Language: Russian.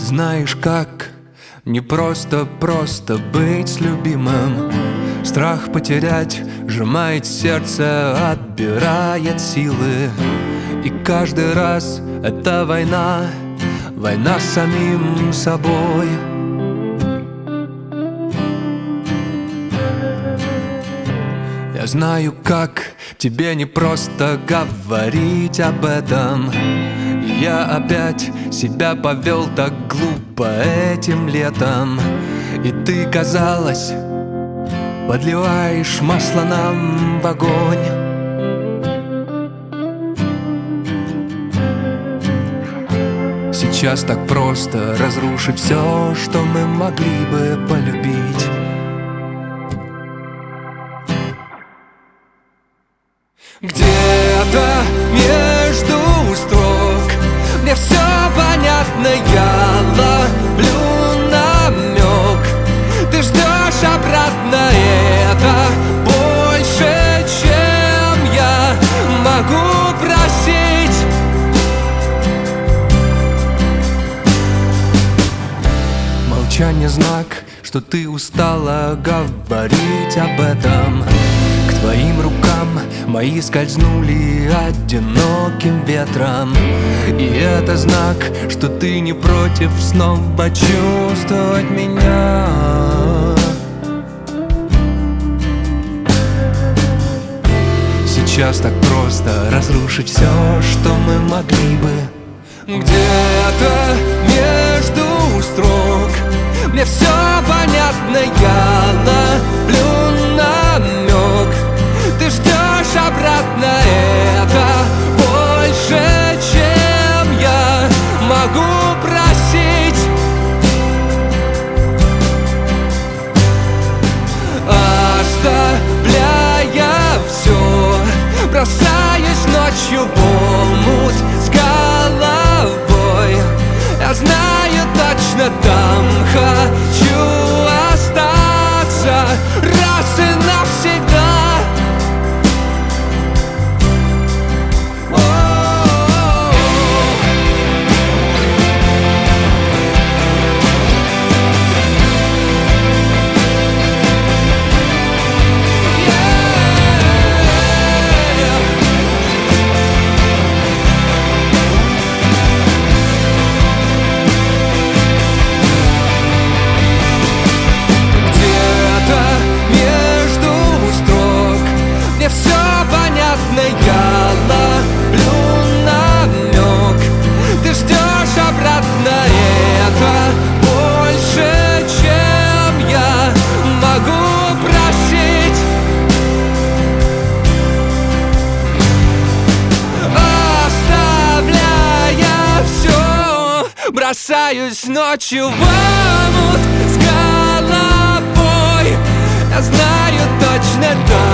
Знаешь как, не просто быть с любимым. Страх потерять сжимает сердце, отбирает силы. И каждый раз это война, война с самим собой. Я знаю, как тебе не просто говорить об этом. Я опять себя повел так глупо этим летом. И ты, казалось, подливаешь масло нам в огонь. Сейчас так просто разрушить все, что мы могли бы полюбить. Где-то между строк мне все понятно, я ловлю намек. Ты ждешь обратно это больше, чем я могу просить. Молчание — знак, что ты устала говорить об этом. К твоим рукам мои скользнули одиноким ветром. И это знак, что ты не против снова чувствовать меня. Сейчас так просто разрушить все, что мы могли бы. Где-то между строк мне все понятно, я ловлю намек. Ты ждешь обратно это больше, чем я могу просить. Оставляя все, бросаюсь ночью в омут с головой. Я знаю точно, там хочу остаться раз и навсегда. Я ловлю намек. Ты ждешь обратно это больше, чем я могу просить. Оставляя все, бросаюсь ночью в омут с головой. Я знаю точно, да,